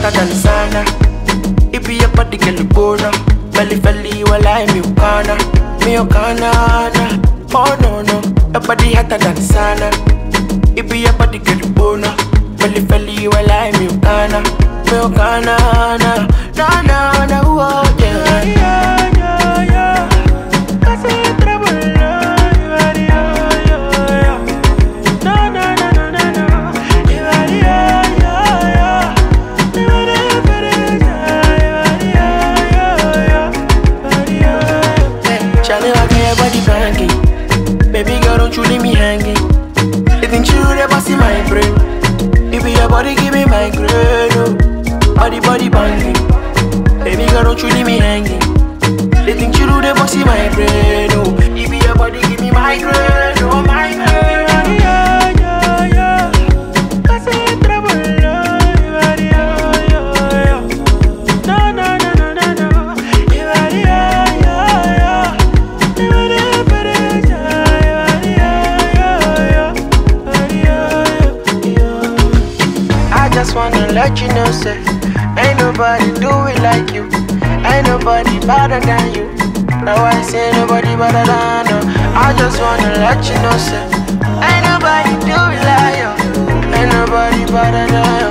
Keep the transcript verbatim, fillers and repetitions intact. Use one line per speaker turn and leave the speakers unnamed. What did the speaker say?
hotter than sauna. If you body girl bono, belly belly while I'm you kana, me you kana. Oh no no, your body hotter than sauna. If you body girl bono, belly belly while I'm you kana, me you kana. Na na na oh yeah yeah yeah yeah. Casi trouble yeah yeah yeah. Na na na na na na yeah yeah yeah. Charlie, I get your body banging. Baby girl, don't you leave me hanging. You think you the boss in my brain? If your body give me migraine, oh. Body body banging. Baby girl, don't you leave me hanging. They think you do the boss in my brain, oh. If your body give me migraine, oh migraine. Yeah yeah yeah. Cause I'm trouble, yeah yeah yeah. No no no no no no. Yeah yeah yeah yeah. I just wanna let you know, say, ain't nobody do it like you. Ain't nobody better than you. Now I say nobody better than you. I just wanna let you know, say, ain't nobody do it like you. Ain't nobody better than you.